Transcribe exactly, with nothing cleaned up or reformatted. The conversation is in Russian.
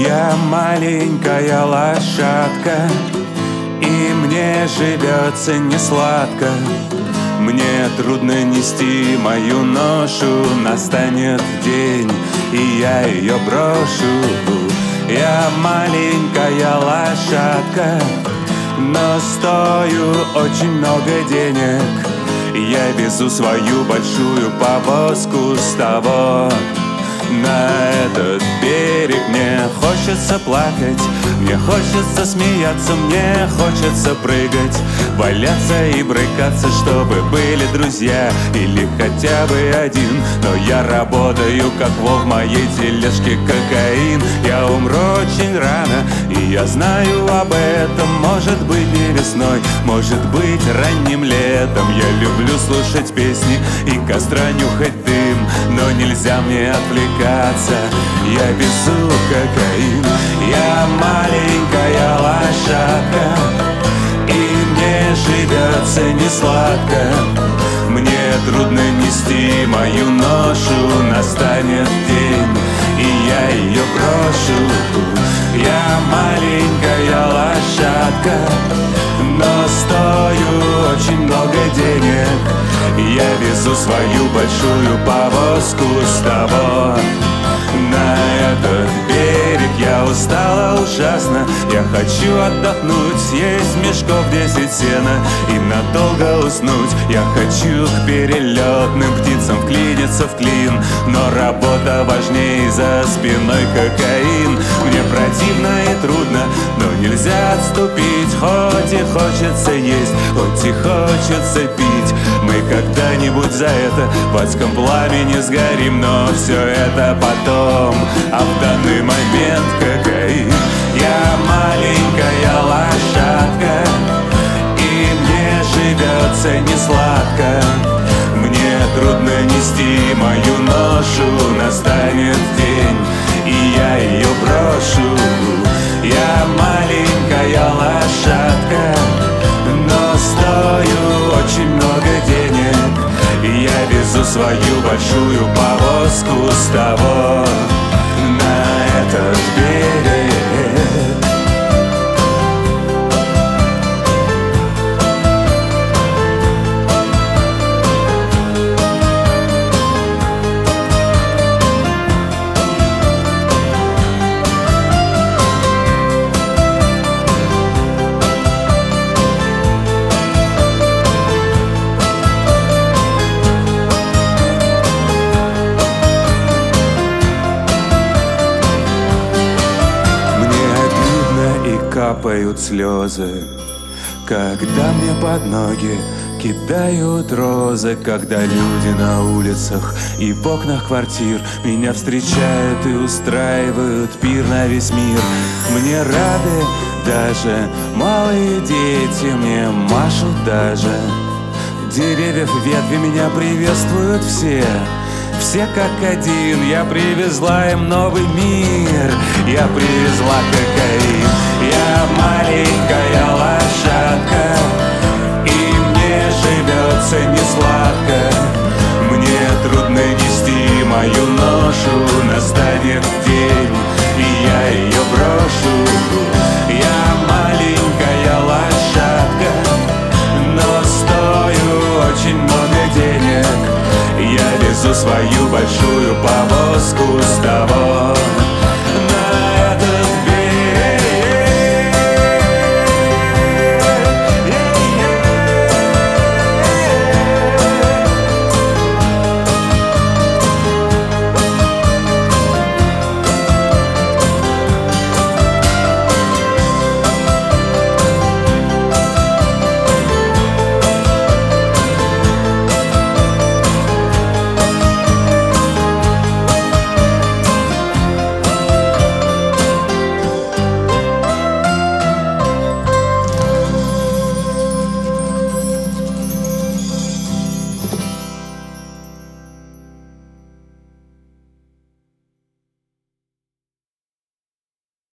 Я маленькая лошадка, и мне живется не сладко. Мне трудно нести мою ношу. Настанет день, и я ее брошу. Я маленькая лошадка, но стою очень много денег. Я везу свою большую повозку с того на этот берег. Мне хочется плакать, мне хочется смеяться, мне хочется прыгать, валяться и брыкаться, чтобы были друзья или хотя бы один. Но я работаю, как вол в моей тележке кокаин. Я умру очень рано, и я знаю об этом. Может быть, не весной, может быть, ранним летом. Я люблю слушать песни и костра нюхать дым, но нельзя мне отвлекаться, я везу кокаин. Я маленькая лошадка, и мне живется не сладко. Мне трудно нести мою ношу. Настанет день, и я ее брошу. Я маленькая лошадка, но стою очень много денег. Я везу свою большую повозку с того на этот берег. Я устала ужасно, я хочу отдохнуть, съесть мешков десять сена и надолго уснуть. Я хочу к перелетным птицам вклиниться в клин, но работа важнее, за спиной кокаин. Мне противно и трудно, но нельзя отступить. Хоть и хочется есть, хоть и хочется пить. Мы когда-нибудь за это в адском пламени сгорим, но все это потом, а в данный момент кокаин. Я маленькая лошадка, и мне живется не сладко. Мне трудно нести мою ношу. Настанет день, и я ее брошу. Я маленькая лошадка, но стою очень много денег. Я везу свою большую повозку с того на этот берег. Капают слезы, когда мне под ноги кидают розы. Когда люди на улицах и в окнах квартир меня встречают и устраивают пир на весь мир. Мне рады даже малые дети, мне машут даже. Деревьев ветви меня приветствуют все. Все как один, я привезла им новый мир. Я привезла кокаин. Я маленькая лошадка, и мне живется не сладко. Мне трудно нести мою ношу. Настанет день, и я ее брошу. Я маленькая лошадка, но стою очень много денег. Я везу свою большую повозку с того